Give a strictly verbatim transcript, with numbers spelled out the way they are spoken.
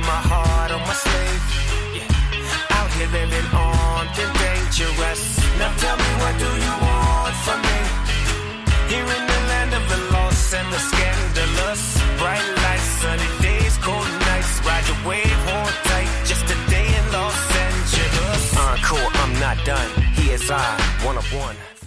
my heart on my sleeve. Yeah. Out here living armed and dangerous. Now tell me, what do you want from me? Here in the land of the lost and the scandalous. Bright lights, sunny days, cold nights. Ride the wave, hold tight. Just a day in Los Angeles. Encore, I'm not done. He is I, one of one.